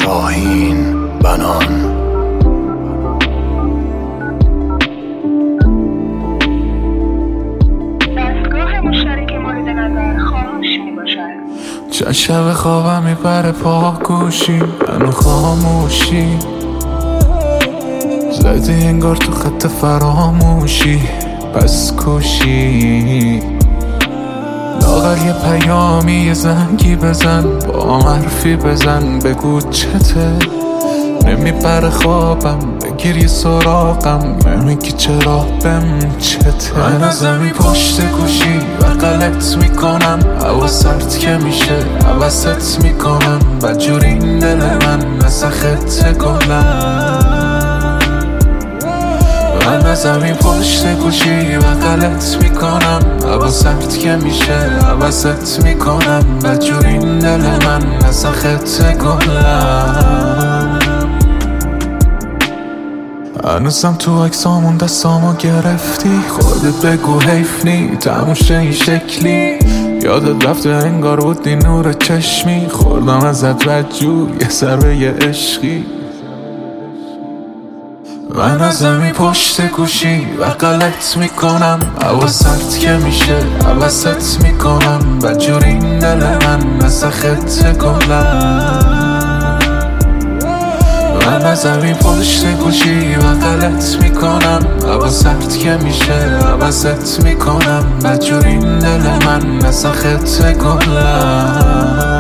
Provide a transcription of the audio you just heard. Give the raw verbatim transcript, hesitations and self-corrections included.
شاهین بنان. چند شب خوابم میبره پا گوشی، منو خاموشی زدی انگار تو خط فراموشی، پس کوشی لاغر یه پیامی یه زنگی بزن، با حرفی بزن بگو چته. نمیبره خوابم بگیر یه سراغم، نمیگی چرا بهم چته. من از زمین پشت گوشی و غلط میکنم، هوا سرد که میشه عوضت میکنم، بدجور این دل من مثل خط گلم. من از زمین پشت گوشی و غلط میکنم، هوا سرد که میشه عوضت میکنم، بدجور این دل من مثل خط گلم. هنوزم تو عکسامون دستامو گرفتی، خودت بگو حیف نی تموشه این شکلی. یادت رفته انگار بودی نور چشمی، خوردم ازت بدجور یه ضربه یه عشقی. من از زمین پشت گوشی و غلط میکنم، هوا سرد که میشه عوضت میکنم، بدجور این دل من مثل خط گلم. من از زمین پشت گوشی و غلط میکنم، هوا سرد که میشه عوضت میکنم، بدجور این دل من مثل خط گلم.